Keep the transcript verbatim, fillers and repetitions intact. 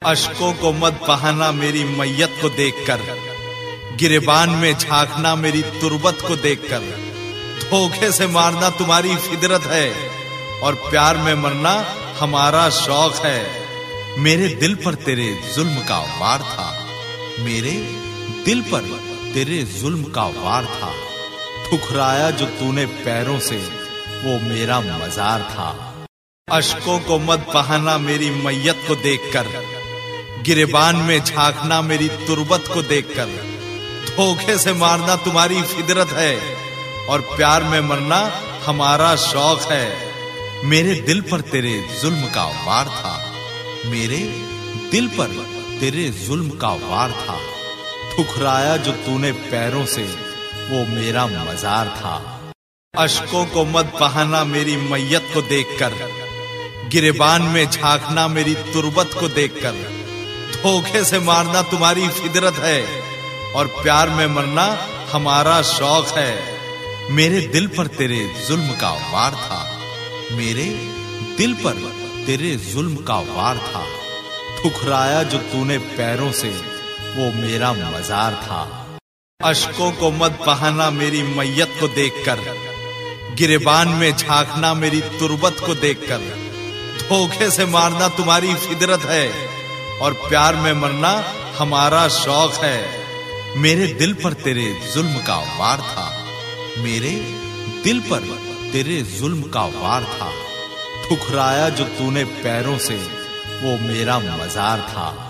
अश्कों को मत बहाना मेरी मैयत को देखकर, गिरेबान में झांकना मेरी तुर्बत को देखकर। धोखे से मारना तुम्हारी फितरत है और प्यार में मरना हमारा शौक है। मेरे दिल पर तेरे जुल्म का वार था, मेरे दिल पर तेरे जुल्म का वार था। ठुकराया जो तूने पैरों से वो मेरा मजार था। अश्कों को मत बहाना मेरी मैयत को देखकर, गिरेबान में झांकना मेरी तुर्बत को देखकर। धोखे से मारना तुम्हारी फितरत है और प्यार में मरना हमारा शौक है। मेरे दिल पर तेरे जुल्म का वार था, मेरे दिल पर तेरे जुल्म का वार था। ठुकराया जो तूने पैरों से वो मेरा मजार था। अश्कों को मत बहाना मेरी मैयत को देखकर, गिरेबान में झांकना मेरी तुर्बत को देखकर। धोखे से मारना तुम्हारी फितरत है और प्यार में मरना हमारा शौक है। मेरे दिल पर तेरे जुल्म का वार था, मेरे दिल पर तेरे जुल्म का वार था। ठुकराया जो तूने पैरों से वो मेरा मजार था। अश्कों को मत बहाना मेरी मैयत को देखकर, गिरेबान में झांकना मेरी तुर्बत को देखकर। धोखे से मारना तुम्हारी फितरत है और प्यार में मरना हमारा शौक है। मेरे दिल पर तेरे जुल्म का वार था, मेरे दिल पर तेरे जुल्म का वार था। ठुकराया जो तूने पैरों से वो मेरा मजार था।